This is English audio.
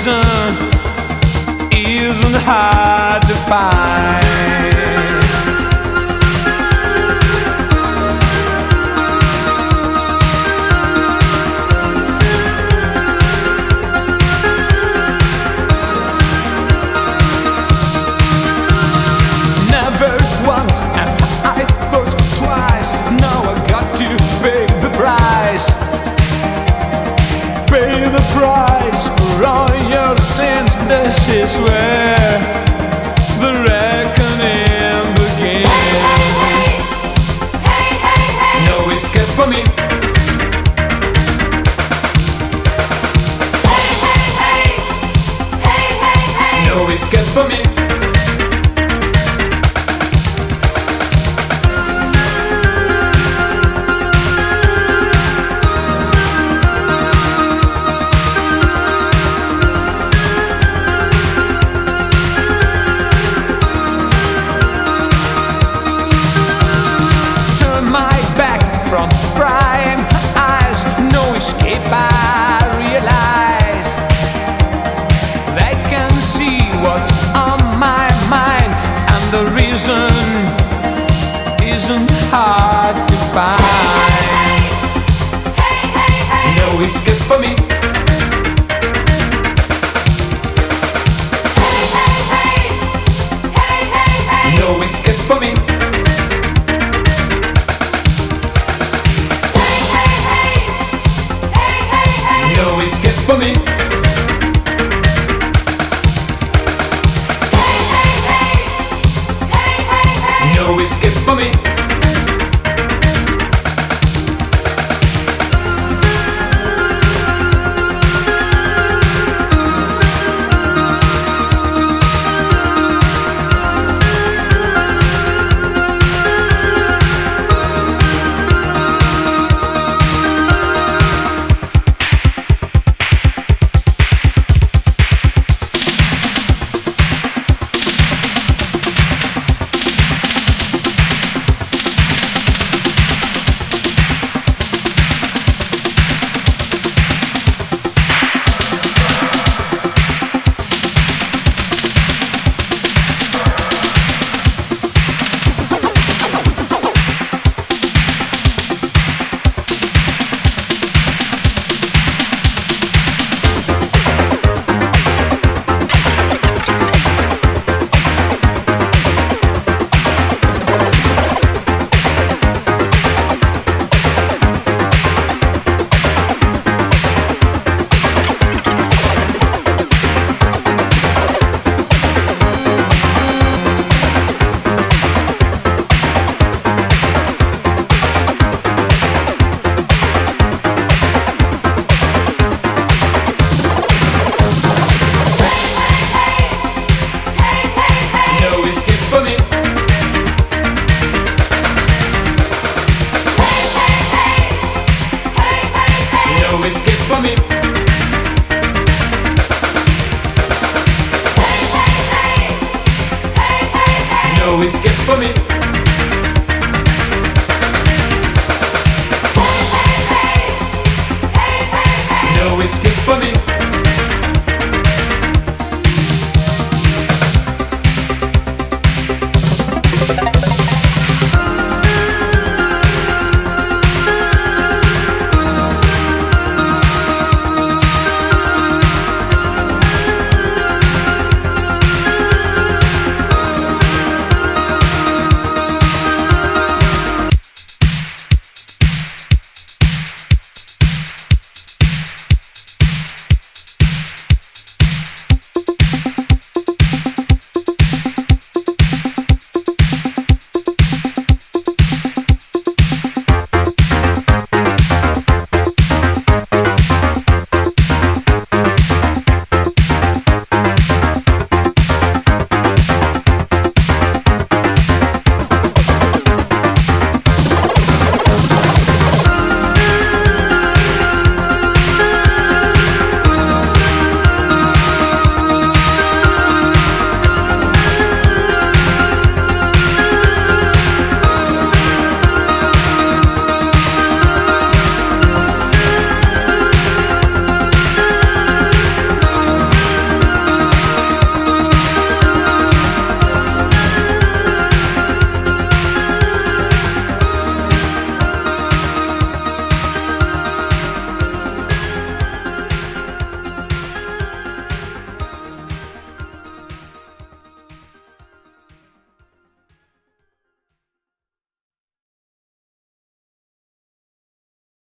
reason isn't hard to find. Never once and I thought twice. Now I got to pay the price. Pay the price for all your sins. This is where the reckoning begins. No escape for me. No escape for me. From prying eyes, no escape, I realize. They can see what's on my mind, and the reason isn't hard to find. No escape for me. No escape for me. No escape for me. No escape for me. No escape for me. No escape for me. No escape for me.